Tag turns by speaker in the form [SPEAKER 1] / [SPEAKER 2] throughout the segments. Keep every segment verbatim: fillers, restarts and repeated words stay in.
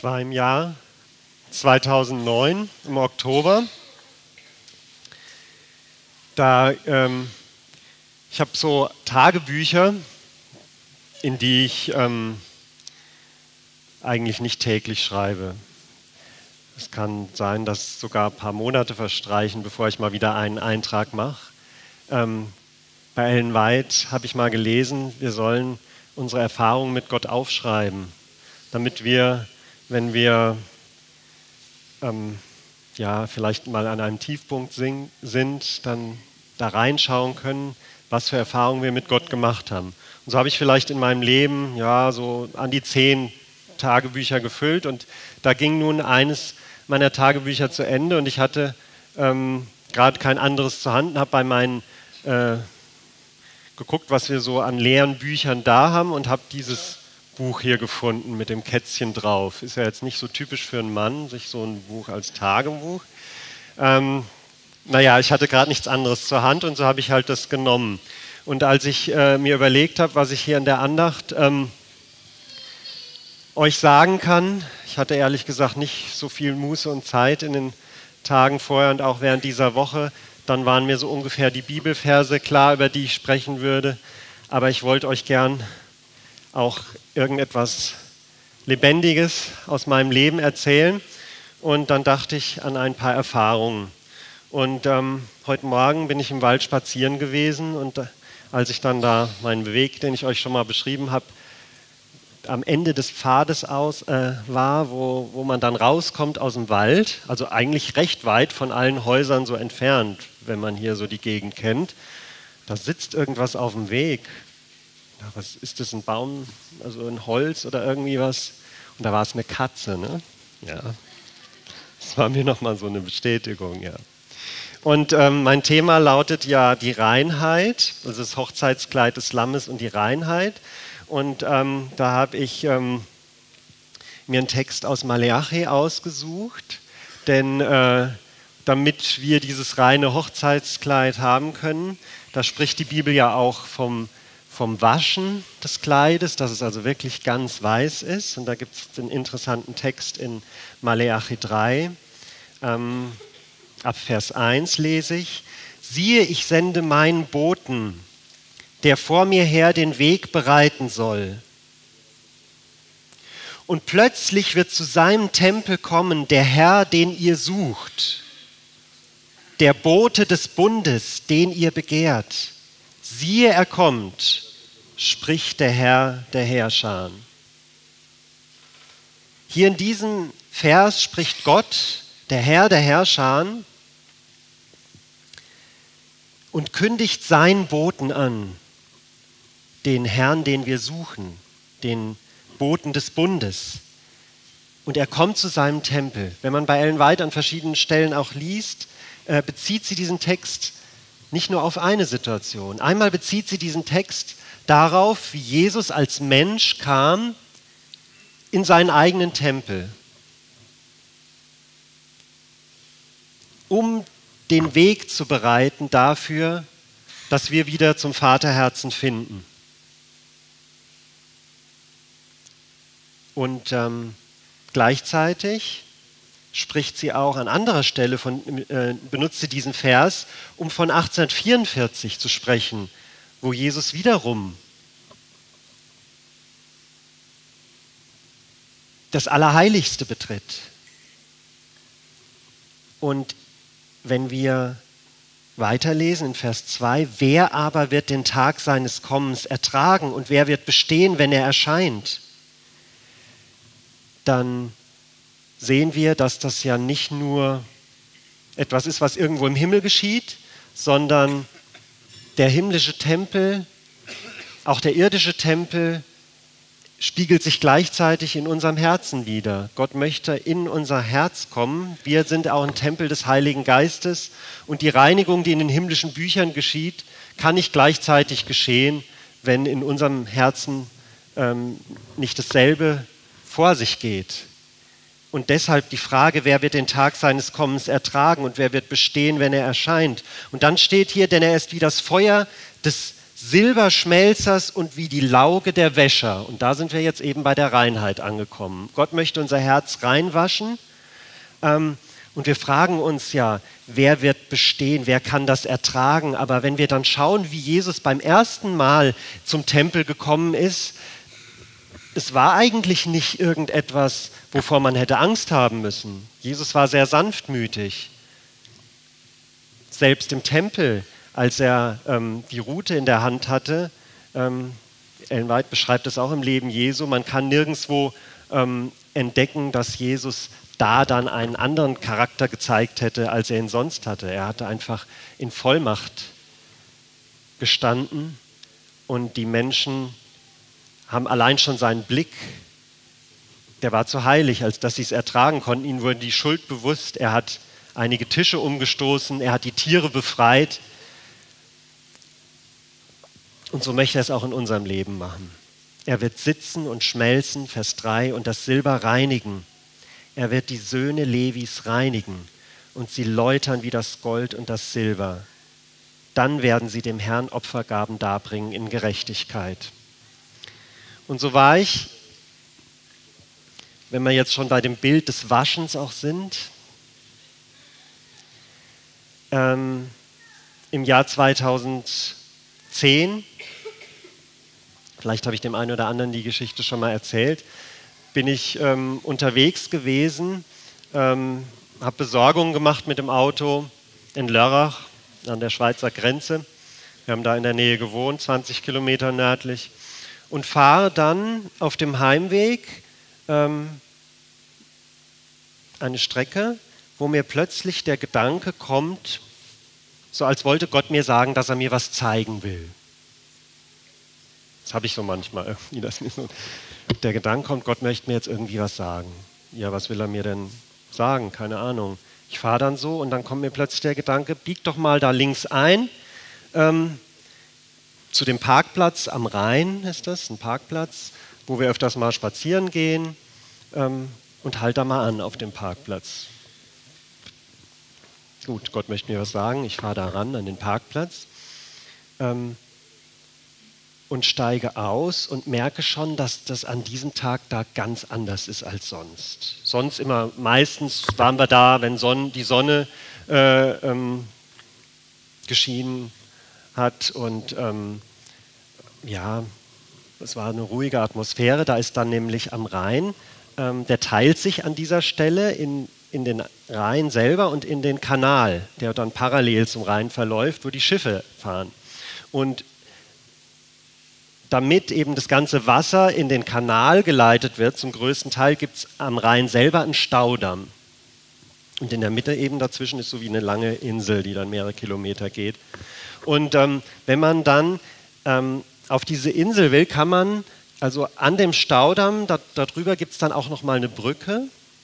[SPEAKER 1] war im Jahr zweitausendneun, im Oktober. Da, ähm, ich habe so Tagebücher, in die ich ähm, eigentlich nicht täglich schreibe. Es kann sein, dass sogar ein paar Monate verstreichen, bevor ich mal wieder einen Eintrag mache. Ähm, bei Ellen White habe ich mal gelesen, wir sollen unsere Erfahrungen mit Gott aufschreiben, damit wir, wenn wir ähm, ja, vielleicht mal an einem Tiefpunkt sing, sind, dann da reinschauen können, was für Erfahrungen wir mit Gott gemacht haben. Und so habe ich vielleicht in meinem Leben ja so an die zehn Tagebücher gefüllt und da ging nun eines meiner Tagebücher zu Ende und ich hatte ähm, gerade kein anderes zur Hand, habe bei meinen äh, geguckt, was wir so an leeren Büchern da haben und habe dieses Buch hier gefunden mit dem Kätzchen drauf. Ist ja jetzt nicht so typisch für einen Mann, sich so ein Buch als Tagebuch. Ähm, naja, ich hatte gerade nichts anderes zur Hand und so habe ich halt das genommen. Und als ich äh, mir überlegt habe, was ich hier in der Andacht ähm, euch sagen kann, ich hatte ehrlich gesagt nicht so viel Muße und Zeit in den Tagen vorher und auch während dieser Woche, dann waren mir so ungefähr die Bibelverse klar, über die ich sprechen würde. Aber ich wollte euch gern auch irgendetwas Lebendiges aus meinem Leben erzählen. Und dann dachte ich an ein paar Erfahrungen. Und ähm, heute Morgen bin ich im Wald spazieren gewesen und äh, als ich dann da meinen Weg, den ich euch schon mal beschrieben habe, am Ende des Pfades aus äh, war, wo, wo man dann rauskommt aus dem Wald, also eigentlich recht weit von allen Häusern so entfernt, wenn man hier so die Gegend kennt, da sitzt irgendwas auf dem Weg. Ja, was ist das, ein Baum, also ein Holz oder irgendwie was? Und da war es eine Katze, ne? Ja. Das war mir nochmal so eine Bestätigung, ja. Und ähm, mein Thema lautet ja die Reinheit, also das Hochzeitskleid des Lammes und die Reinheit. Und ähm, da habe ich ähm, mir einen Text aus Maleachi ausgesucht, denn äh, damit wir dieses reine Hochzeitskleid haben können, da spricht die Bibel ja auch vom vom Waschen des Kleides, dass es also wirklich ganz weiß ist. Und da gibt es einen interessanten Text in Maleachi drei. Ähm, ab Vers eins lese ich: Siehe, ich sende meinen Boten, der vor mir her den Weg bereiten soll. Und plötzlich wird zu seinem Tempel kommen der Herr, den ihr sucht, der Bote des Bundes, den ihr begehrt. Siehe, er kommt, spricht der Herr der Heerscharen. Hier in diesem Vers spricht Gott, der Herr der Heerscharen, und kündigt seinen Boten an, den Herrn, den wir suchen, den Boten des Bundes. Und er kommt zu seinem Tempel. Wenn man bei Ellen White an verschiedenen Stellen auch liest, äh, bezieht sie diesen Text nicht nur auf eine Situation. Einmal bezieht sie diesen Text darauf, wie Jesus als Mensch kam in seinen eigenen Tempel, um den Weg zu bereiten dafür, dass wir wieder zum Vaterherzen finden. Und ähm, gleichzeitig spricht sie auch an anderer Stelle, von, äh, benutzt sie diesen Vers, um von achtzehnhundertvierundvierzig zu sprechen, wo Jesus wiederum das Allerheiligste betritt. Und wenn wir weiterlesen in Vers zwei, wer aber wird den Tag seines Kommens ertragen und wer wird bestehen, wenn er erscheint? Dann sehen wir, dass das ja nicht nur etwas ist, was irgendwo im Himmel geschieht, sondern der himmlische Tempel, auch der irdische Tempel, spiegelt sich gleichzeitig in unserem Herzen wider. Gott möchte in unser Herz kommen. Wir sind auch ein Tempel des Heiligen Geistes und die Reinigung, die in den himmlischen Büchern geschieht, kann nicht gleichzeitig geschehen, wenn in unserem Herzen ähm, nicht dasselbe vor sich geht. Und deshalb die Frage, wer wird den Tag seines Kommens ertragen und wer wird bestehen, wenn er erscheint? Und dann steht hier, denn er ist wie das Feuer des Silberschmelzers und wie die Lauge der Wäscher. Und da sind wir jetzt eben bei der Reinheit angekommen. Gott möchte unser Herz reinwaschen. Ähm, und wir fragen uns ja, wer wird bestehen, wer kann das ertragen? Aber wenn wir dann schauen, wie Jesus beim ersten Mal zum Tempel gekommen ist, es war eigentlich nicht irgendetwas, wovor man hätte Angst haben müssen. Jesus war sehr sanftmütig. Selbst im Tempel, als er ähm, die Rute in der Hand hatte, ähm, Ellen White beschreibt es auch im Leben Jesu, man kann nirgendwo ähm, entdecken, dass Jesus da dann einen anderen Charakter gezeigt hätte, als er ihn sonst hatte. Er hatte einfach in Vollmacht gestanden und die Menschen haben allein schon seinen Blick, der war zu heilig, als dass sie es ertragen konnten. Ihnen wurde die Schuld bewusst, er hat einige Tische umgestoßen, er hat die Tiere befreit. Und so möchte er es auch in unserem Leben machen. Er wird sitzen und schmelzen, Vers drei, und das Silber reinigen. Er wird die Söhne Levis reinigen und sie läutern wie das Gold und das Silber. Dann werden sie dem Herrn Opfergaben darbringen in Gerechtigkeit. Und so war ich, wenn wir jetzt schon bei dem Bild des Waschens auch sind, ähm, im Jahr zweitausendzehn, vielleicht habe ich dem einen oder anderen die Geschichte schon mal erzählt, bin ich ähm, unterwegs gewesen, ähm, habe Besorgungen gemacht mit dem Auto in Lörrach an der Schweizer Grenze. Wir haben da in der Nähe gewohnt, zwanzig Kilometer nördlich. Und fahre dann auf dem Heimweg ähm, eine Strecke, wo mir plötzlich der Gedanke kommt, so als wollte Gott mir sagen, dass er mir was zeigen will. Das habe ich so manchmal irgendwie, dass mir so der Gedanke kommt, Gott möchte mir jetzt irgendwie was sagen. Ja, was will er mir denn sagen? Keine Ahnung. Ich fahre dann so und dann kommt mir plötzlich der Gedanke, bieg doch mal da links ein, ähm, zu dem Parkplatz am Rhein ist das, ein Parkplatz, wo wir öfters mal spazieren gehen, ähm, und halt da mal an auf dem Parkplatz. Gut, Gott möchte mir was sagen, ich fahre da ran an den Parkplatz. Ähm, und steige aus und merke schon, dass das an diesem Tag da ganz anders ist als sonst. Sonst immer, meistens waren wir da, wenn Sonne, die Sonne äh, ähm, geschienen hat und ähm, ja, es war eine ruhige Atmosphäre. Da ist dann nämlich am Rhein, ähm, der teilt sich an dieser Stelle in, in den Rhein selber und in den Kanal, der dann parallel zum Rhein verläuft, wo die Schiffe fahren. Und damit eben das ganze Wasser in den Kanal geleitet wird, zum größten Teil gibt es am Rhein selber einen Staudamm. Und in der Mitte eben dazwischen ist so wie eine lange Insel, die dann mehrere Kilometer geht. Und ähm, wenn man dann ähm, auf diese Insel will, kann man, also an dem Staudamm, da, darüber gibt es dann auch nochmal eine Brücke.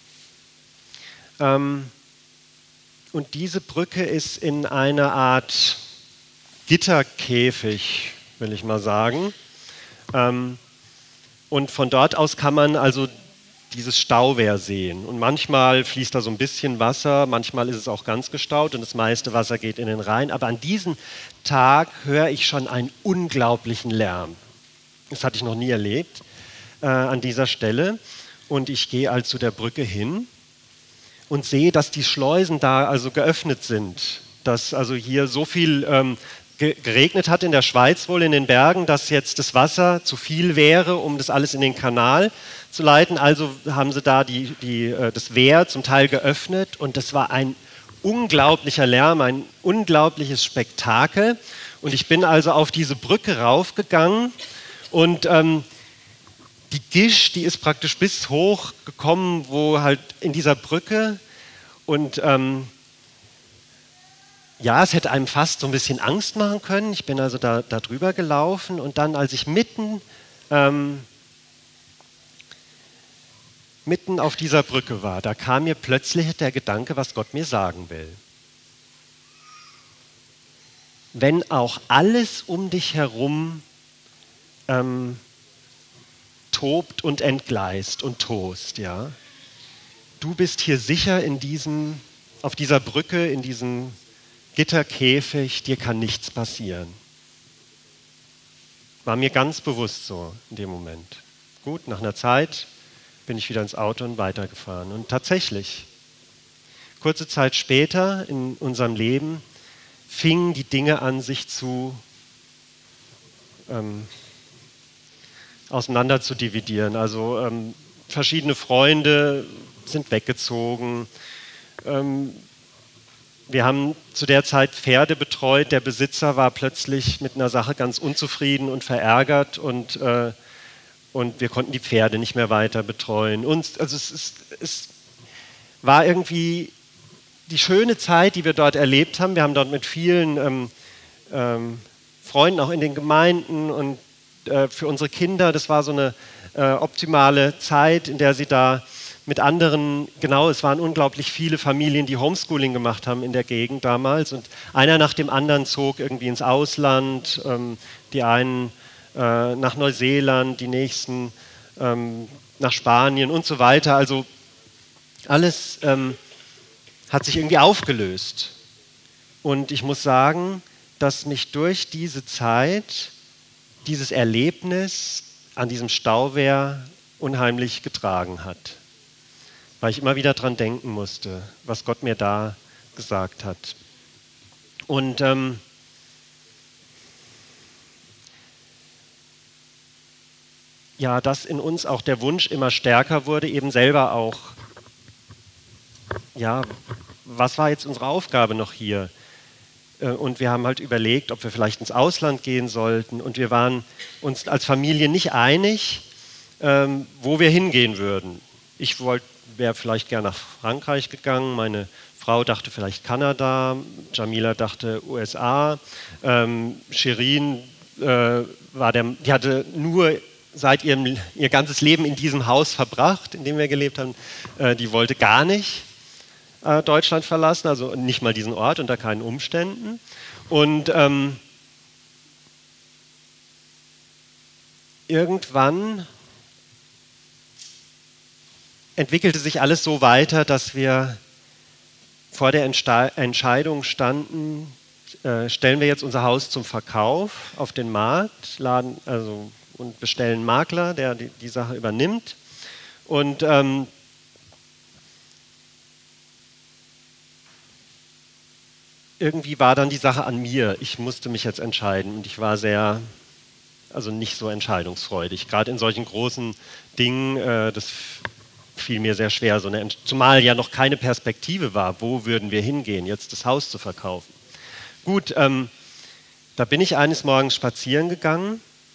[SPEAKER 1] Ähm, und diese Brücke ist in einer Art Gitterkäfig, will ich mal sagen. Ähm, und von dort aus kann man also dieses Stauwehr sehen. Und manchmal fließt da so ein bisschen Wasser, manchmal ist es auch ganz gestaut und das meiste Wasser geht in den Rhein. Aber an diesem Tag höre ich schon einen unglaublichen Lärm. Das hatte ich noch nie erlebt äh, an dieser Stelle. Und ich gehe also zu der Brücke hin und sehe, dass die Schleusen da also geöffnet sind. Dass also hier so viel ähm, geregnet hat in der Schweiz wohl in den Bergen, dass jetzt das Wasser zu viel wäre, um das alles in den Kanal zu leiten. Also haben sie da die, die, das Wehr zum Teil geöffnet und das war ein unglaublicher Lärm, ein unglaubliches Spektakel. Und ich bin also auf diese Brücke raufgegangen und ähm, die Gischt, die ist praktisch bis hoch gekommen, wo halt in dieser Brücke und ähm, ja, es hätte einem fast so ein bisschen Angst machen können. Ich bin also da, da drüber gelaufen und dann, als ich mitten, ähm, mitten auf dieser Brücke war, da kam mir plötzlich der Gedanke, was Gott mir sagen will. Wenn auch alles um dich herum ähm, tobt und entgleist und tost, ja, du bist hier sicher in diesem, auf dieser Brücke, in diesem Gitterkäfig, dir kann nichts passieren. War mir ganz bewusst so in dem Moment. Gut, nach einer Zeit bin ich wieder ins Auto und weitergefahren. Und tatsächlich, kurze Zeit später in unserem Leben fingen die Dinge an, sich zu ähm, auseinander zu dividieren. Also ähm, verschiedene Freunde sind weggezogen. Ähm, wir haben zu der Zeit Pferde betreut. Der Besitzer war plötzlich mit einer Sache ganz unzufrieden und verärgert und, äh, und wir konnten die Pferde nicht mehr weiter betreuen. Und, also es, es, es war irgendwie die schöne Zeit, die wir dort erlebt haben. Wir haben dort mit vielen ähm, ähm, Freunden auch in den Gemeinden und äh, für unsere Kinder, das war so eine äh, optimale Zeit, in der sie da mit anderen, genau, es waren unglaublich viele Familien, die Homeschooling gemacht haben in der Gegend damals und einer nach dem anderen zog irgendwie ins Ausland, ähm, die einen äh, nach Neuseeland, die nächsten ähm, nach Spanien und so weiter. Also alles ähm, hat sich irgendwie aufgelöst. Und ich muss sagen, dass mich durch diese Zeit, dieses Erlebnis an diesem Stauwehr unheimlich getragen hat. Weil ich immer wieder dran denken musste, was Gott mir da gesagt hat. Und ähm, ja, dass in uns auch der Wunsch immer stärker wurde, eben selber auch, ja, was war jetzt unsere Aufgabe noch hier? Und wir haben halt überlegt, ob wir vielleicht ins Ausland gehen sollten. Und wir waren uns als Familie nicht einig, ähm, wo wir hingehen würden. Ich wäre vielleicht gerne nach Frankreich gegangen. Meine Frau dachte vielleicht Kanada. Jamila dachte U S A. Ähm, Shirin äh, war der, die hatte nur seit ihrem ihr ganzes Leben in diesem Haus verbracht, in dem wir gelebt haben. Äh, die wollte gar nicht Deutschland verlassen, also nicht mal diesen Ort unter keinen Umständen. Und ähm, irgendwann entwickelte sich alles so weiter, dass wir vor der Entste- Entscheidung standen, äh, stellen wir jetzt unser Haus zum Verkauf auf den Markt, laden, also, und bestellen einen Makler, der die, die Sache übernimmt. Und ähm, irgendwie war dann die Sache an mir. Ich musste mich jetzt entscheiden und ich war sehr, also nicht so entscheidungsfreudig. Gerade in solchen großen Dingen, äh, das fiel mir sehr schwer, so eine, zumal ja noch keine Perspektive war, wo würden wir hingehen, jetzt das Haus zu verkaufen. Gut, ähm, da bin ich eines Morgens spazieren gegangen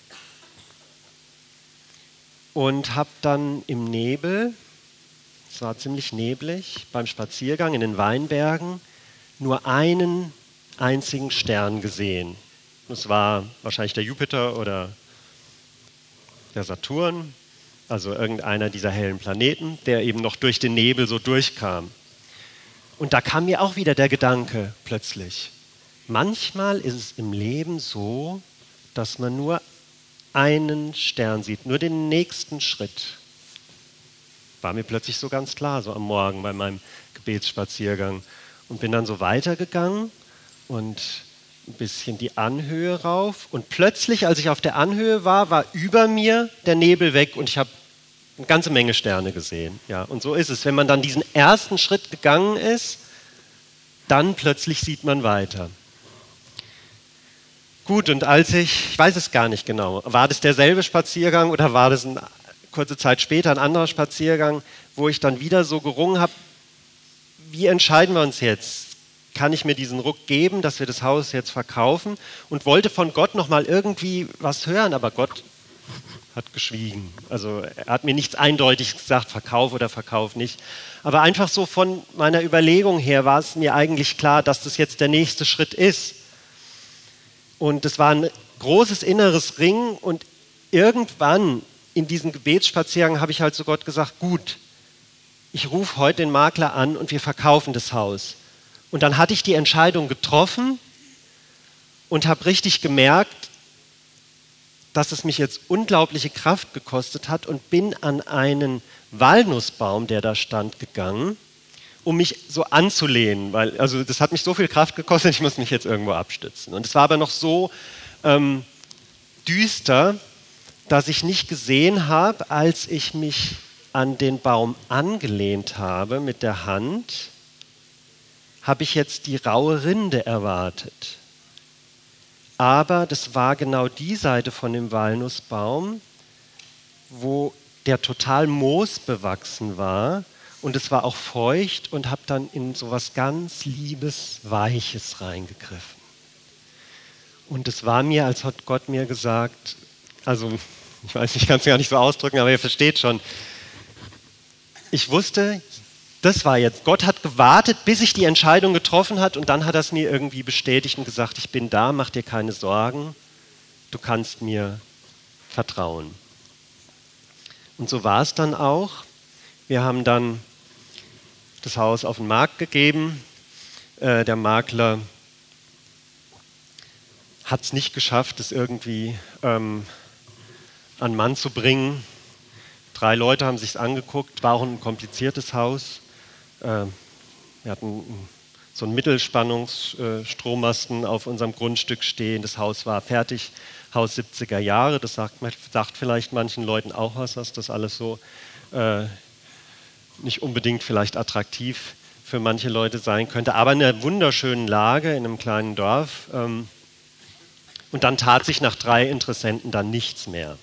[SPEAKER 1] und habe dann im Nebel, es war ziemlich neblig, beim Spaziergang in den Weinbergen, nur einen einzigen Stern gesehen. Das war wahrscheinlich der Jupiter oder der Saturn, also irgendeiner dieser hellen Planeten, der eben noch durch den Nebel so durchkam. Und da kam mir auch wieder der Gedanke plötzlich, manchmal ist es im Leben so, dass man nur einen Stern sieht, nur den nächsten Schritt. War mir plötzlich so ganz klar, so am Morgen bei meinem Gebetsspaziergang. Und bin dann so weitergegangen und ein bisschen die Anhöhe rauf. Und plötzlich, als ich auf der Anhöhe war, war über mir der Nebel weg und ich habe eine ganze Menge Sterne gesehen. Ja, und so ist es. Wenn man dann diesen ersten Schritt gegangen ist, dann plötzlich sieht man weiter. Gut, und als ich, ich weiß es gar nicht genau, war das derselbe Spaziergang oder war das eine kurze Zeit später ein anderer Spaziergang, wo ich dann wieder so gerungen habe, wie entscheiden wir uns jetzt? Kann ich mir diesen Ruck geben, dass wir das Haus jetzt verkaufen? Und wollte von Gott nochmal irgendwie was hören, aber Gott hat geschwiegen. Also er hat mir nichts eindeutig gesagt, Verkauf oder Verkauf nicht. Aber einfach so von meiner Überlegung her war es mir eigentlich klar, dass das jetzt der nächste Schritt ist. Und es war ein großes inneres Ringen und irgendwann in diesem Gebetsspaziergang habe ich halt zu Gott gesagt, gut, ich rufe heute den Makler an und wir verkaufen das Haus. Und dann hatte ich die Entscheidung getroffen und habe richtig gemerkt, dass es mich jetzt unglaubliche Kraft gekostet hat und bin an einen Walnussbaum, der da stand, gegangen, um mich so anzulehnen. Weil, also das hat mich so viel Kraft gekostet, ich muss mich jetzt irgendwo abstützen. Und es war aber noch so, ähm, düster, dass ich nicht gesehen habe, als ich mich an den Baum angelehnt habe mit der Hand, habe ich jetzt die raue Rinde erwartet. Aber das war genau die Seite von dem Walnussbaum, wo der total moosbewachsen war und es war auch feucht und habe dann in so was ganz Liebes, Weiches reingegriffen. Und es war mir, als hat Gott mir gesagt, also ich weiß, ich kann es gar nicht so ausdrücken, aber ihr versteht schon, ich wusste, das war jetzt, Gott hat gewartet, bis ich die Entscheidung getroffen hat und dann hat er es mir irgendwie bestätigt und gesagt, ich bin da, mach dir keine Sorgen, du kannst mir vertrauen. Und so war es dann auch. Wir haben dann das Haus auf den Markt gegeben. Äh, der Makler hat es nicht geschafft, es irgendwie ähm, an Mann zu bringen. Drei Leute haben sich es angeguckt, war auch ein kompliziertes Haus. Äh, wir hatten so einen Mittelspannungsstrommasten auf unserem Grundstück stehen. Das Haus war fertig, Haus siebziger Jahre. Das sagt, sagt vielleicht manchen Leuten auch was, dass das alles so äh, nicht unbedingt vielleicht attraktiv für manche Leute sein könnte. Aber in einer wunderschönen Lage, in einem kleinen Dorf. Ähm, und dann tat sich nach drei Interessenten dann nichts mehr.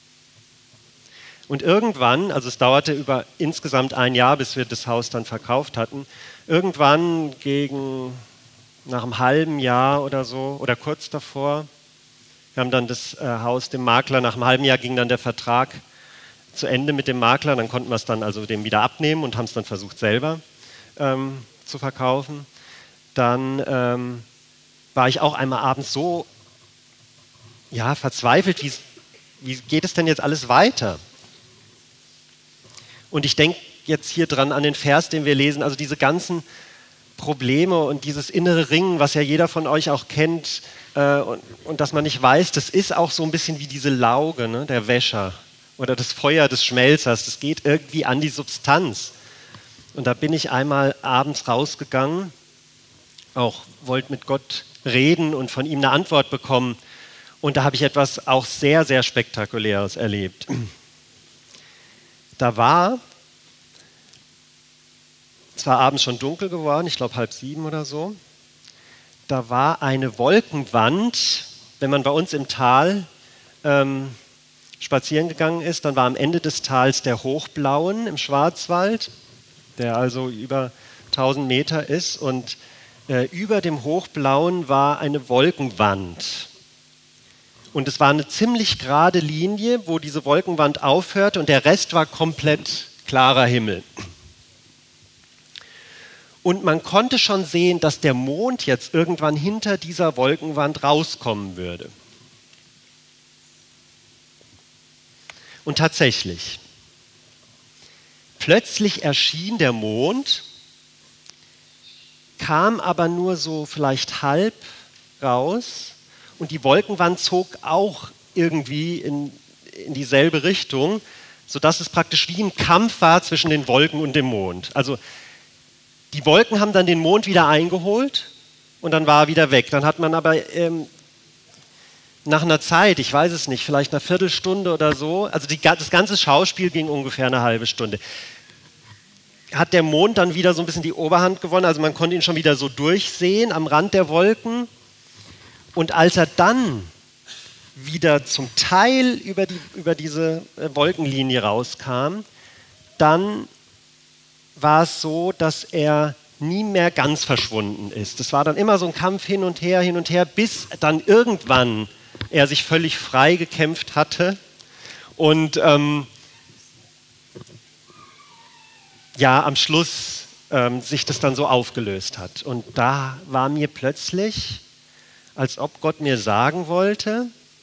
[SPEAKER 1] Und irgendwann, also es dauerte über insgesamt ein Jahr, bis wir das Haus dann verkauft hatten, irgendwann gegen, nach einem halben Jahr oder so, oder kurz davor, wir haben dann das äh, Haus dem Makler, nach einem halben Jahr ging dann der Vertrag zu Ende mit dem Makler, dann konnten wir es dann also dem wieder abnehmen und haben es dann versucht selber ähm, zu verkaufen. Dann ähm, war ich auch einmal abends so ja, verzweifelt, wie, wie geht es denn jetzt alles weiter? Und ich denke jetzt hier dran an den Vers, den wir lesen, also diese ganzen Probleme und dieses innere Ringen, was ja jeder von euch auch kennt äh, und, und dass man nicht weiß, das ist auch so ein bisschen wie diese Lauge, ne, der Wäscher oder das Feuer des Schmelzers, das geht irgendwie an die Substanz. Und da bin ich einmal abends rausgegangen, auch wollte mit Gott reden und von ihm eine Antwort bekommen und da habe ich etwas auch sehr, sehr Spektakuläres erlebt. Da war, es war abends schon dunkel geworden, ich glaube halb sieben oder so, da war eine Wolkenwand, wenn man bei uns im Tal ähm, spazieren gegangen ist, dann war am Ende des Tals der Hochblauen im Schwarzwald, der also über tausend Meter ist und äh, über dem Hochblauen war eine Wolkenwand. Und es war eine ziemlich gerade Linie, wo diese Wolkenwand aufhörte und der Rest war komplett klarer Himmel. Und man konnte schon sehen, dass der Mond jetzt irgendwann hinter dieser Wolkenwand rauskommen würde. Und tatsächlich, plötzlich erschien der Mond, kam aber nur so vielleicht halb raus. Und die Wolkenwand zog auch irgendwie in, in dieselbe Richtung, sodass es praktisch wie ein Kampf war zwischen den Wolken und dem Mond. Also die Wolken haben dann den Mond wieder eingeholt und dann war er wieder weg. Dann hat man aber ähm, nach einer Zeit, ich weiß es nicht, vielleicht einer Viertelstunde oder so, also die, das ganze Schauspiel ging ungefähr eine halbe Stunde, hat der Mond dann wieder so ein bisschen die Oberhand gewonnen, also man konnte ihn schon wieder so durchsehen am Rand der Wolken. Und als er dann wieder zum Teil über, die, über diese Wolkenlinie rauskam, dann war es so, dass er nie mehr ganz verschwunden ist. Es war dann immer so ein Kampf hin und her, hin und her, bis dann irgendwann er sich völlig frei gekämpft hatte und ähm, ja, am Schluss ähm, sich das dann so aufgelöst hat. Und da war mir plötzlich, als ob Gott mir sagen wollte,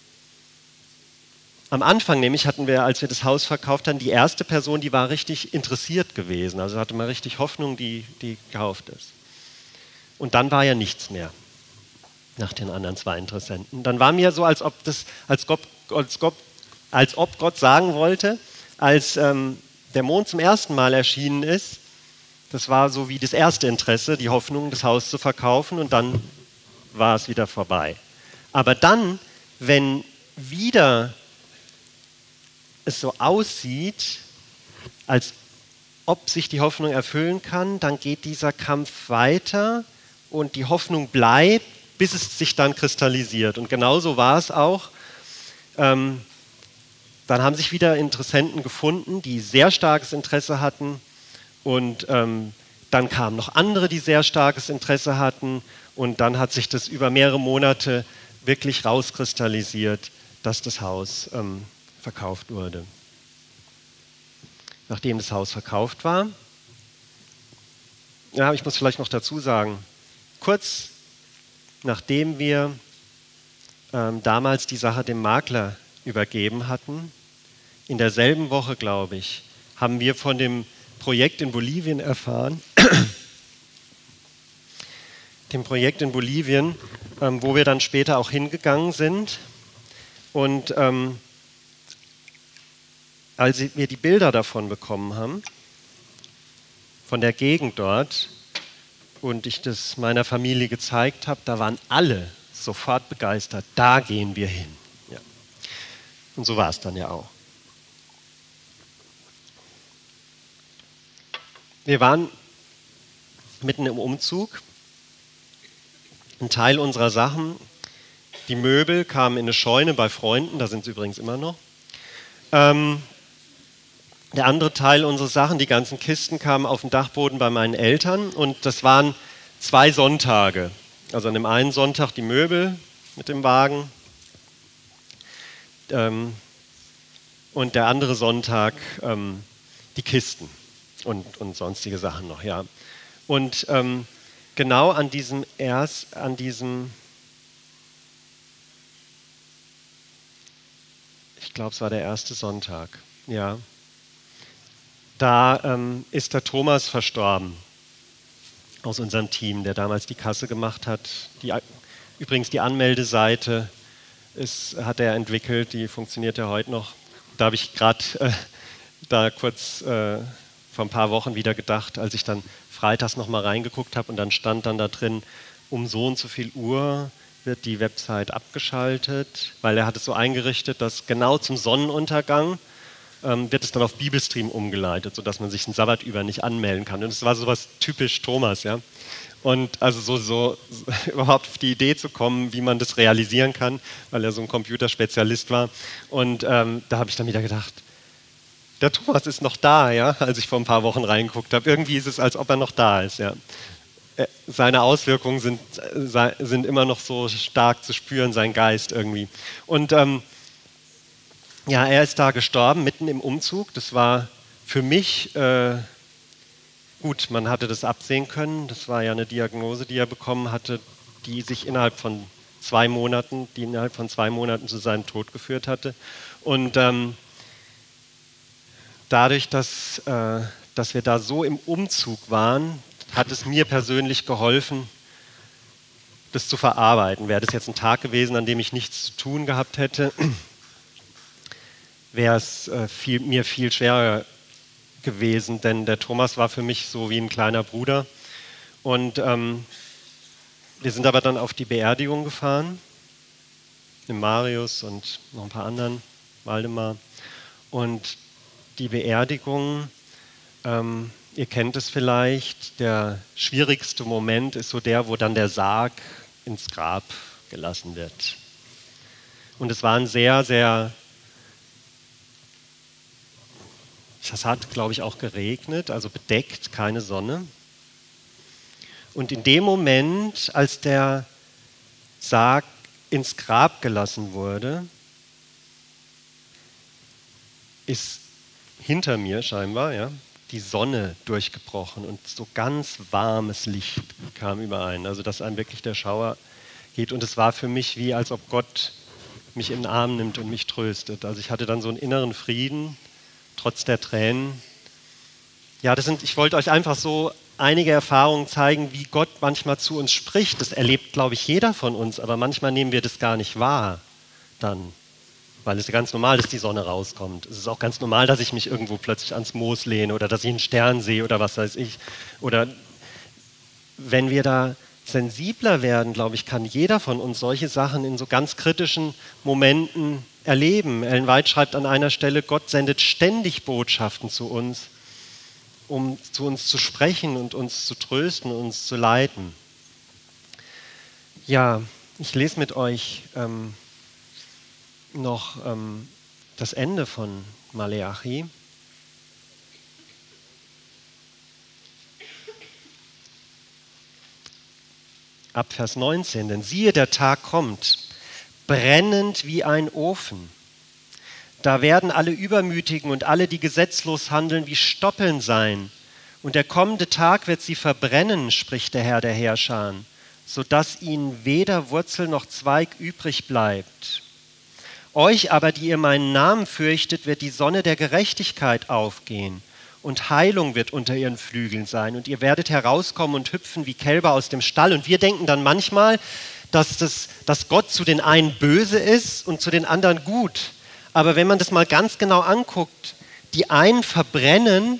[SPEAKER 1] am Anfang nämlich hatten wir, als wir das Haus verkauft haben, die erste Person, die war richtig interessiert gewesen, also hatte mal richtig Hoffnung, die, die gekauft ist. Und dann war ja nichts mehr nach den anderen zwei Interessenten. Dann war mir so, als ob, das, als Gott, als Gott, als ob Gott sagen wollte, als ähm, der Mond zum ersten Mal erschienen ist, das war so wie das erste Interesse, die Hoffnung, das Haus zu verkaufen und dann war es wieder vorbei. Aber dann, wenn wieder es so aussieht, als ob sich die Hoffnung erfüllen kann, dann geht dieser Kampf weiter und die Hoffnung bleibt, bis es sich dann kristallisiert. Und genauso war es auch. Ähm, dann haben sich wieder Interessenten gefunden, die sehr starkes Interesse hatten. Und ähm, dann kamen noch andere, die sehr starkes Interesse hatten. Und dann hat sich das über mehrere Monate wirklich rauskristallisiert, dass das Haus ähm, verkauft wurde. Nachdem das Haus verkauft war, ja, ich muss vielleicht noch dazu sagen, kurz nachdem wir ähm, damals die Sache dem Makler übergeben hatten, in derselben Woche, glaube ich, haben wir von dem Projekt in Bolivien erfahren, dem Projekt in Bolivien, ähm, wo wir dann später auch hingegangen sind. Und ähm, als wir die Bilder davon bekommen haben, von der Gegend dort, und ich das meiner Familie gezeigt habe, da waren alle sofort begeistert. Da gehen wir hin. Ja. Und so war es dann ja auch. Wir waren mitten im Umzug. Ein Teil unserer Sachen, die Möbel, kamen in eine Scheune bei Freunden, da sind sie übrigens immer noch. Ähm, der andere Teil unserer Sachen, die ganzen Kisten, kamen auf den Dachboden bei meinen Eltern und das waren zwei Sonntage. Also an dem einen Sonntag die Möbel mit dem Wagen ähm, und der andere Sonntag ähm, die Kisten und, und sonstige Sachen noch. Ja. Und ähm, genau an diesem erst, an diesem, ich glaube, es war der erste Sonntag, ja. Da ähm, ist der Thomas verstorben aus unserem Team, der damals die Kasse gemacht hat. Die, übrigens die Anmeldeseite ist, hat er entwickelt, die funktioniert ja heute noch. Da habe ich gerade äh, da kurz äh, vor ein paar Wochen wieder gedacht, als ich dann freitags nochmal reingeguckt habe und dann stand dann da drin, um so und so viel Uhr wird die Website abgeschaltet, weil er hat es so eingerichtet, dass genau zum Sonnenuntergang ähm, wird es dann auf Bibelstream umgeleitet, sodass man sich den Sabbat über nicht anmelden kann. Und es war sowas typisch Thomas, ja. Und also so, so, so überhaupt auf die Idee zu kommen, wie man das realisieren kann, weil er so ein Computerspezialist war. Und ähm, da habe ich dann wieder gedacht, der Thomas ist noch da, ja, als ich vor ein paar Wochen reingeguckt habe. Irgendwie ist es, als ob er noch da ist, ja. Seine Auswirkungen sind, sind immer noch so stark zu spüren, sein Geist irgendwie. Und ähm, ja, er ist da gestorben, mitten im Umzug. Das war für mich, äh, gut, man hatte das absehen können. Das war ja eine Diagnose, die er bekommen hatte, die sich innerhalb von zwei Monaten, die innerhalb von zwei Monaten zu seinem Tod geführt hatte. Und ähm, dadurch, dass, äh, dass wir da so im Umzug waren, hat es mir persönlich geholfen, das zu verarbeiten. Wäre das jetzt ein Tag gewesen, an dem ich nichts zu tun gehabt hätte, wäre es äh, viel, mir viel schwerer gewesen, denn der Thomas war für mich so wie ein kleiner Bruder. Und ähm, wir sind aber dann auf die Beerdigung gefahren, mit Marius und noch ein paar anderen, Waldemar. Und die Beerdigung, ähm, ihr kennt es vielleicht, der schwierigste Moment ist so der, wo dann der Sarg ins Grab gelassen wird. Und es war ein sehr, sehr, es hat, glaube ich, auch geregnet, also bedeckt, keine Sonne. Und in dem Moment, als der Sarg ins Grab gelassen wurde, ist hinter mir scheinbar, ja, die Sonne durchgebrochen und so ganz warmes Licht kam überein, also dass einem wirklich der Schauer geht. Und es war für mich wie, als ob Gott mich in den Arm nimmt und mich tröstet. Also ich hatte dann so einen inneren Frieden, trotz der Tränen. Ja, das sind, ich wollte euch einfach so einige Erfahrungen zeigen, wie Gott manchmal zu uns spricht. Das erlebt, glaube ich, jeder von uns, aber manchmal nehmen wir das gar nicht wahr dann. Weil es ist ganz normal, dass die Sonne rauskommt. Es ist auch ganz normal, dass ich mich irgendwo plötzlich ans Moos lehne oder dass ich einen Stern sehe oder was weiß ich. Oder wenn wir da sensibler werden, glaube ich, kann jeder von uns solche Sachen in so ganz kritischen Momenten erleben. Ellen White schreibt an einer Stelle, Gott sendet ständig Botschaften zu uns, um zu uns zu sprechen und uns zu trösten, uns zu leiten. Ja, ich lese mit euch ähm, noch ähm, das Ende von Maleachi. Ab Vers neunzehn, denn siehe, der Tag kommt, brennend wie ein Ofen. Da werden alle Übermütigen und alle, die gesetzlos handeln, wie Stoppeln sein. Und der kommende Tag wird sie verbrennen, spricht der Herr der Heerschar, sodass ihnen weder Wurzel noch Zweig übrig bleibt. Euch aber, die ihr meinen Namen fürchtet, wird die Sonne der Gerechtigkeit aufgehen. Und Heilung wird unter ihren Flügeln sein. Und ihr werdet herauskommen und hüpfen wie Kälber aus dem Stall. Und wir denken dann manchmal, dass, das, dass Gott zu den einen böse ist und zu den anderen gut. Aber wenn man das mal ganz genau anguckt, die einen verbrennen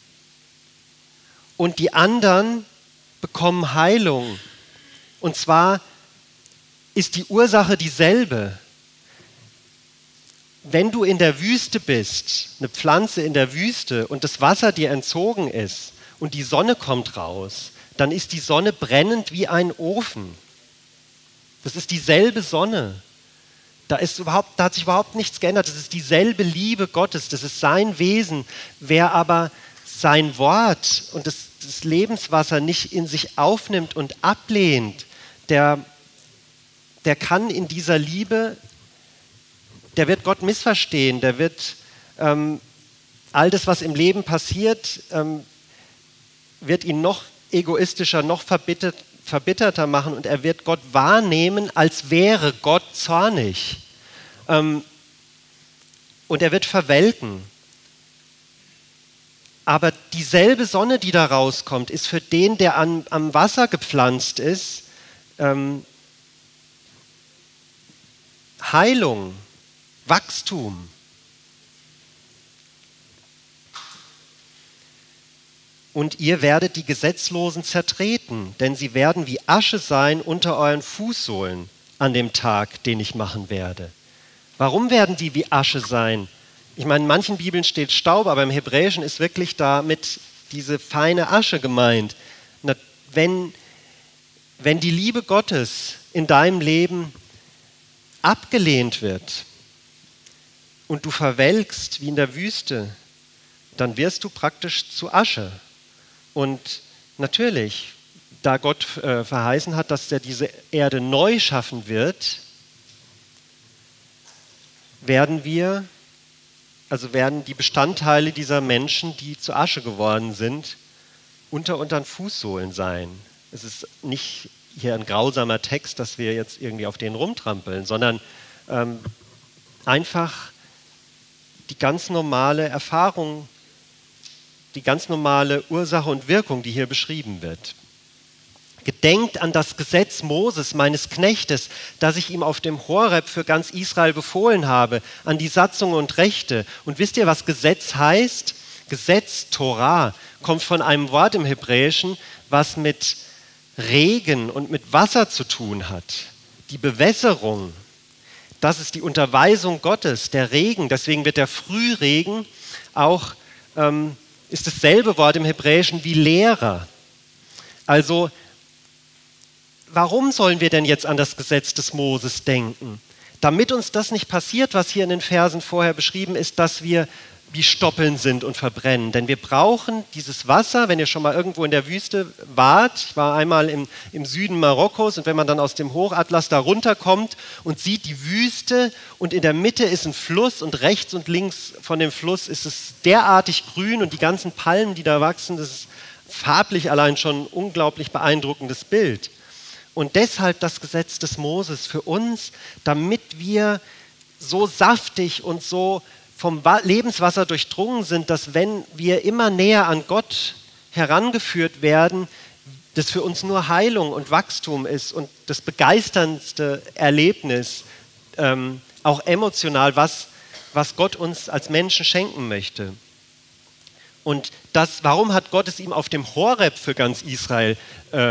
[SPEAKER 1] und die anderen bekommen Heilung. Und zwar ist die Ursache dieselbe. Wenn du in der Wüste bist, eine Pflanze in der Wüste und das Wasser dir entzogen ist und die Sonne kommt raus, dann ist die Sonne brennend wie ein Ofen. Das ist dieselbe Sonne. Da, ist überhaupt, da hat sich überhaupt nichts geändert. Das ist dieselbe Liebe Gottes, das ist sein Wesen. Wer aber sein Wort und das, das Lebenswasser nicht in sich aufnimmt und ablehnt, der, der kann in dieser Liebe, der wird Gott missverstehen, der wird ähm, all das, was im Leben passiert, ähm, wird ihn noch egoistischer, noch verbittert, verbitterter machen und er wird Gott wahrnehmen, als wäre Gott zornig. Ähm, und er wird verwelken. Aber dieselbe Sonne, die da rauskommt, ist für den, der an, am Wasser gepflanzt ist, ähm, Heilung, Wachstum. Und ihr werdet die Gesetzlosen zertreten, denn sie werden wie Asche sein unter euren Fußsohlen an dem Tag, den ich machen werde. Warum werden die wie Asche sein? Ich meine, in manchen Bibeln steht Staub, aber im Hebräischen ist wirklich damit diese feine Asche gemeint. Wenn, wenn die Liebe Gottes in deinem Leben abgelehnt wird, und du verwelkst wie in der Wüste, dann wirst du praktisch zu Asche. Und natürlich, da Gott äh, verheißen hat, dass er diese Erde neu schaffen wird, werden wir, also werden die Bestandteile dieser Menschen, die zu Asche geworden sind, unter unseren Fußsohlen sein. Es ist nicht hier ein grausamer Text, dass wir jetzt irgendwie auf den rumtrampeln, sondern ähm, einfach die ganz normale Erfahrung, die ganz normale Ursache und Wirkung, die hier beschrieben wird. Gedenkt an das Gesetz Moses, meines Knechtes, das ich ihm auf dem Horeb für ganz Israel befohlen habe, an die Satzungen und Rechte. Und wisst ihr, was Gesetz heißt? Gesetz, Torah, kommt von einem Wort im Hebräischen, was mit Regen und mit Wasser zu tun hat. Die Bewässerung. Das ist die Unterweisung Gottes, der Regen. Deswegen wird der Frühregen auch, ähm, ist dasselbe Wort im Hebräischen wie Lehrer. Also, warum sollen wir denn jetzt an das Gesetz des Moses denken? Damit uns das nicht passiert, was hier in den Versen vorher beschrieben ist, dass wir wie Stoppeln sind und verbrennen. Denn wir brauchen dieses Wasser, wenn ihr schon mal irgendwo in der Wüste wart. Ich war einmal im, im Süden Marokkos und wenn man dann aus dem Hochatlas da runterkommt und sieht die Wüste und in der Mitte ist ein Fluss und rechts und links von dem Fluss ist es derartig grün und die ganzen Palmen, die da wachsen, das ist farblich allein schon ein unglaublich beeindruckendes Bild. Und deshalb das Gesetz des Moses für uns, damit wir so saftig und so vom Lebenswasser durchdrungen sind, dass wenn wir immer näher an Gott herangeführt werden, das für uns nur Heilung und Wachstum ist und das begeisterndste Erlebnis, ähm, auch emotional, was, was Gott uns als Menschen schenken möchte. Und das, warum hat Gott es ihm auf dem Horeb für ganz Israel ähm,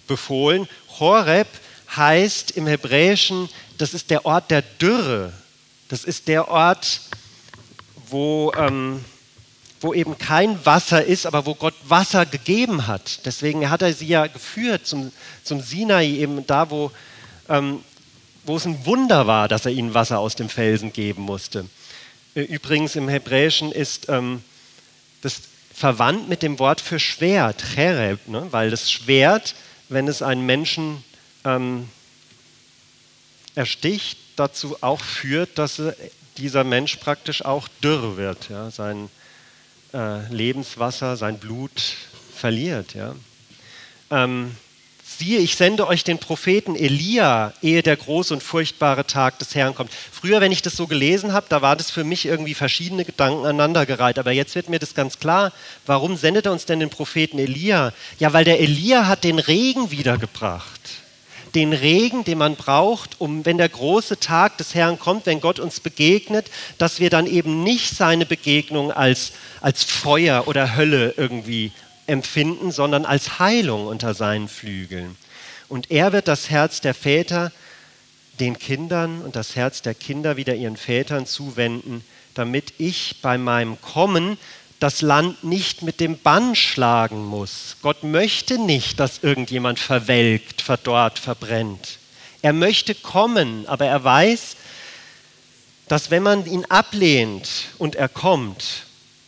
[SPEAKER 1] befohlen. Horeb heißt im Hebräischen, das ist der Ort der Dürre. Das ist der Ort, wo, ähm, wo eben kein Wasser ist, aber wo Gott Wasser gegeben hat. Deswegen hat er sie ja geführt zum, zum Sinai, eben da, wo, ähm, wo es ein Wunder war, dass er ihnen Wasser aus dem Felsen geben musste. Übrigens im Hebräischen ist ähm, das verwandt mit dem Wort für Schwert, Chereb, ne? Weil das Schwert, wenn es einen Menschen ähm, ersticht, dazu auch führt, dass dieser Mensch praktisch auch dürr wird, ja? Sein äh, Lebenswasser, sein Blut verliert. Ja? Ähm, Siehe, ich sende euch den Propheten Elia, ehe der große und furchtbare Tag des Herrn kommt. Früher, wenn ich das so gelesen habe, da war das für mich irgendwie verschiedene Gedanken aneinandergereiht. Aber jetzt wird mir das ganz klar. Warum sendet er uns denn den Propheten Elia? Ja, weil der Elia hat den Regen wiedergebracht. Den Regen, den man braucht, um, wenn der große Tag des Herrn kommt, wenn Gott uns begegnet, dass wir dann eben nicht seine Begegnung als, als Feuer oder Hölle irgendwie empfinden, sondern als Heilung unter seinen Flügeln. Und er wird das Herz der Väter den Kindern und das Herz der Kinder wieder ihren Vätern zuwenden, damit ich bei meinem Kommen das Land nicht mit dem Bann schlagen muss. Gott möchte nicht, dass irgendjemand verwelkt, verdorrt, verbrennt. Er möchte kommen, aber er weiß, dass wenn man ihn ablehnt und er kommt,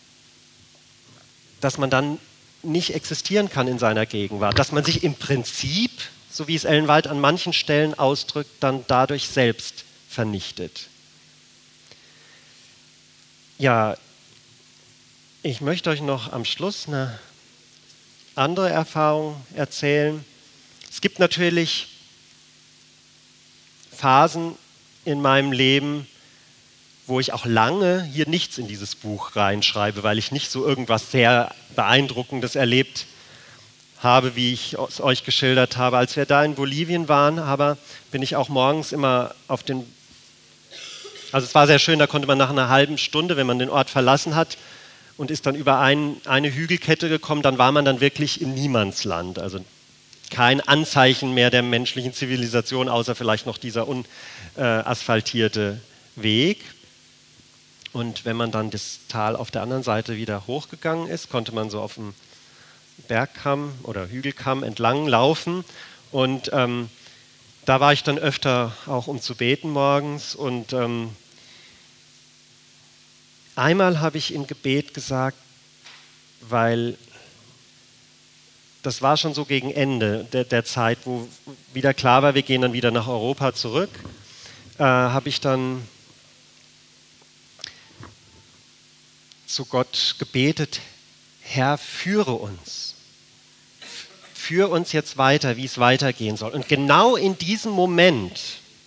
[SPEAKER 1] dass man dann nicht existieren kann in seiner Gegenwart, dass man sich im Prinzip, so wie es Ellen White an manchen Stellen ausdrückt, dann dadurch selbst vernichtet. Ja, ich möchte euch noch am Schluss eine andere Erfahrung erzählen. Es gibt natürlich Phasen in meinem Leben, wo ich auch lange hier nichts in dieses Buch reinschreibe, weil ich nicht so irgendwas sehr Beeindruckendes erlebt habe, wie ich es euch geschildert habe. Als wir da in Bolivien waren, aber bin ich auch morgens immer auf den... Also es war sehr schön, da konnte man nach einer halben Stunde, wenn man den Ort verlassen hat und ist dann über ein, eine Hügelkette gekommen, dann war man dann wirklich im Niemandsland. Also kein Anzeichen mehr der menschlichen Zivilisation, außer vielleicht noch dieser unasphaltierte Weg. Und wenn man dann das Tal auf der anderen Seite wieder hochgegangen ist, konnte man so auf dem Bergkamm oder Hügelkamm entlang laufen. Und ähm, da war ich dann öfter auch, um zu beten morgens. Und ähm, einmal habe ich im Gebet gesagt, weil das war schon so gegen Ende der, der Zeit, wo wieder klar war, wir gehen dann wieder nach Europa zurück, äh, habe ich dann zu Gott gebetet, Herr, führe uns. Führe uns jetzt weiter, wie es weitergehen soll. Und genau in diesem Moment,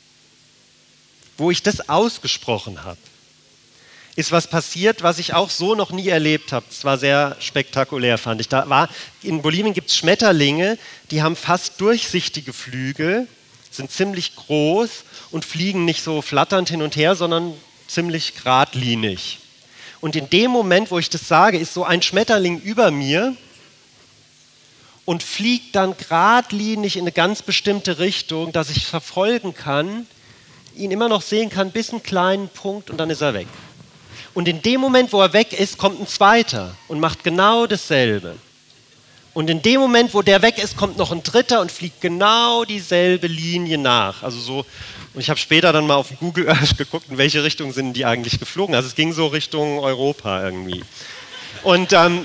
[SPEAKER 1] wo ich das ausgesprochen habe, ist was passiert, was ich auch so noch nie erlebt habe. Es war sehr spektakulär, fand ich. Da war, in Bolivien gibt es Schmetterlinge, die haben fast durchsichtige Flügel, sind ziemlich groß und fliegen nicht so flatternd hin und her, sondern ziemlich geradlinig. Und in dem Moment, wo ich das sage, ist so ein Schmetterling über mir und fliegt dann geradlinig in eine ganz bestimmte Richtung, dass ich verfolgen kann, ihn immer noch sehen kann, bis einen kleinen Punkt und dann ist er weg. Und in dem Moment, wo er weg ist, kommt ein zweiter und macht genau dasselbe. Und in dem Moment, wo der weg ist, kommt noch ein dritter und fliegt genau dieselbe Linie nach. Also so, und ich habe später dann mal auf Google Earth geguckt, in welche Richtung sind die eigentlich geflogen. Also es ging so Richtung Europa irgendwie. Und, ähm,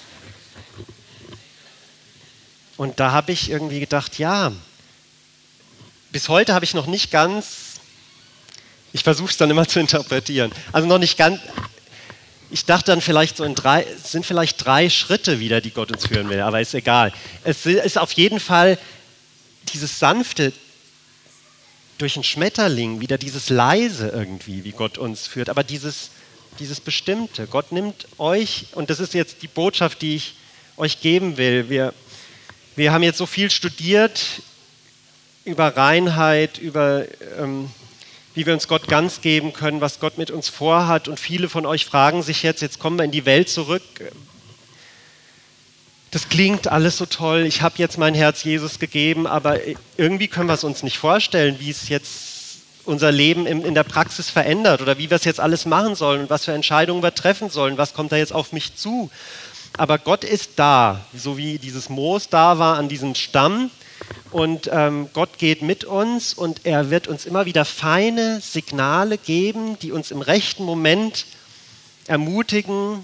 [SPEAKER 1] und da habe ich irgendwie gedacht, ja, bis heute habe ich noch nicht ganz, ich versuche es dann immer zu interpretieren, also noch nicht ganz, ich dachte dann vielleicht so in drei, es sind vielleicht drei Schritte wieder, die Gott uns führen will, aber ist egal. Es ist auf jeden Fall dieses sanfte, durch einen Schmetterling, wieder dieses leise irgendwie, wie Gott uns führt, aber dieses, dieses bestimmte. Gott nimmt euch, und das ist jetzt die Botschaft, die ich euch geben will. Wir, wir haben jetzt so viel studiert über Reinheit, über ähm, wie wir uns Gott ganz geben können, was Gott mit uns vorhat. Und viele von euch fragen sich jetzt, jetzt kommen wir in die Welt zurück. das klingt alles so toll, ich habe jetzt mein Herz Jesus gegeben, aber irgendwie können wir es uns nicht vorstellen, wie es jetzt unser Leben in, in der Praxis verändert oder wie wir es jetzt alles machen sollen und was für Entscheidungen wir treffen sollen, was kommt da jetzt auf mich zu. Aber Gott ist da, so wie dieses Moos da war an diesem Stamm. Und ähm, Gott geht mit uns und er wird uns immer wieder feine Signale geben, die uns im rechten Moment ermutigen,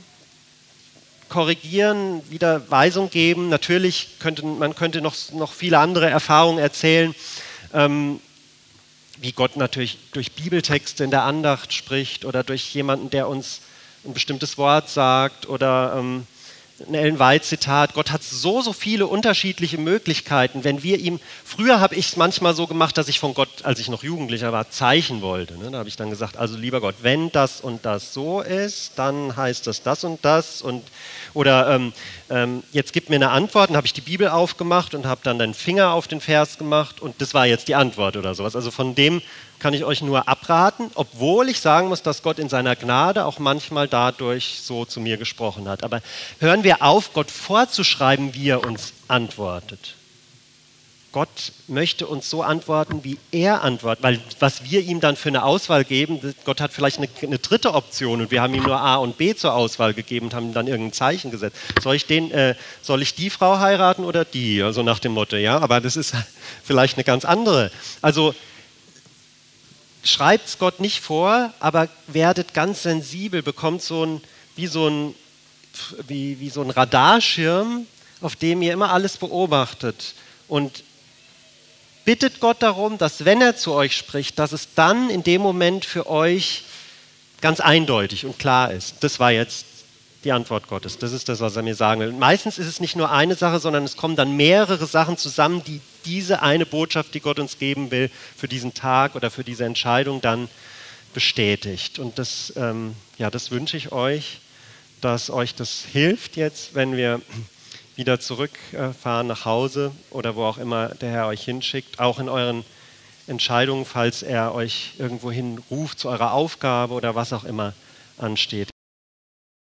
[SPEAKER 1] korrigieren, wieder Weisung geben. Natürlich könnte man könnte noch, noch viele andere Erfahrungen erzählen, ähm, wie Gott natürlich durch Bibeltexte in der Andacht spricht oder durch jemanden, der uns ein bestimmtes Wort sagt oder ähm, ein Ellen White-Zitat. Gott hat so, so viele unterschiedliche Möglichkeiten. Wenn wir ihm, früher habe ich es manchmal so gemacht, dass ich von Gott, als ich noch Jugendlicher war, Zeichen wollte. Ne? Da habe ich dann gesagt, also lieber Gott, wenn das und das so ist, dann heißt das das und das. Und, oder ähm, ähm, jetzt gib mir eine Antwort. Dann habe ich die Bibel aufgemacht und habe dann den Finger auf den Vers gemacht und das war jetzt die Antwort oder sowas. Also von dem kann ich euch nur abraten, obwohl ich sagen muss, dass Gott in seiner Gnade auch manchmal dadurch so zu mir gesprochen hat. Aber hören wir auf, Gott vorzuschreiben, wie er uns antwortet. Gott möchte uns so antworten, wie er antwortet, weil was wir ihm dann für eine Auswahl geben, Gott hat vielleicht eine, eine dritte Option und wir haben ihm nur A und B zur Auswahl gegeben und haben ihm dann irgendein Zeichen gesetzt. Soll ich, den, äh, soll ich die Frau heiraten oder die? Also nach dem Motto, ja, aber das ist vielleicht eine ganz andere. Also schreibt es Gott nicht vor, aber werdet ganz sensibel, bekommt so ein, wie so ein, wie, wie so ein Radarschirm, auf dem ihr immer alles beobachtet und bittet Gott darum, dass wenn er zu euch spricht, dass es dann in dem Moment für euch ganz eindeutig und klar ist. Das war jetzt die Antwort Gottes. Das ist das, was er mir sagen will. Und meistens ist es nicht nur eine Sache, sondern es kommen dann mehrere Sachen zusammen, die diese eine Botschaft, die Gott uns geben will, für diesen Tag oder für diese Entscheidung dann bestätigt. Und das, ähm, ja, das wünsche ich euch, dass euch das hilft jetzt, wenn wir wieder zurückfahren nach Hause oder wo auch immer der Herr euch hinschickt, auch in euren Entscheidungen, falls er euch irgendwo hin ruft zu eurer Aufgabe oder was auch immer ansteht.